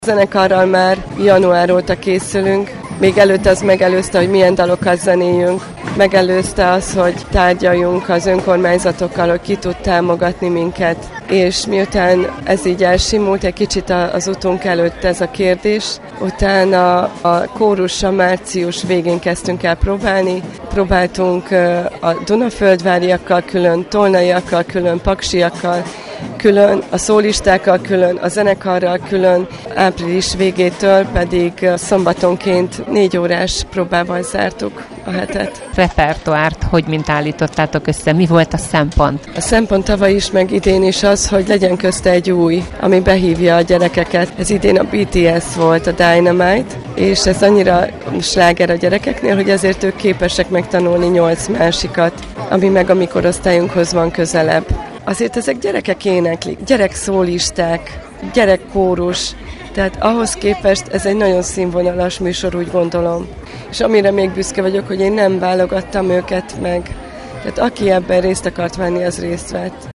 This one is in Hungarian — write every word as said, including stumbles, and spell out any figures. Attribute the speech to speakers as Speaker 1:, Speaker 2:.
Speaker 1: A zenekarral már január óta készülünk, még előtte az megelőzte, hogy milyen dalokat zenéljünk. Megelőzte az, hogy tárgyaljunk az önkormányzatokkal, hogy ki tud támogatni minket. És miután ez így elsimult egy kicsit az utunk előtt ez a kérdés, utána a kórussal március végén kezdtünk el próbálni. Próbáltunk a Dunaföldváriakkal külön, tolnaiakkal külön, paksiakkal külön, a szólistákkal külön, a zenekarral külön, április végétől pedig szombatonként négy órás próbával zártuk a hetet.
Speaker 2: Repertoárt hogy mint állítottátok össze? Mi volt a szempont?
Speaker 1: A szempont tavaly is, meg idén is az, hogy legyen közte egy új, ami behívja a gyerekeket. Ez idén a bé té es volt, a Dynamite, és ez annyira sláger a gyerekeknél, hogy ezért ők képesek megtanulni nyolc másikat, ami meg a mi korosztályunkhoz van közelebb. Azért ezek gyerekek éneklik, gyerekszólisták, gyerekkórus, tehát ahhoz képest ez egy nagyon színvonalas műsor, úgy gondolom. És amire még büszke vagyok, hogy én nem válogattam őket meg. Tehát aki ebben részt akart venni, az részt vett.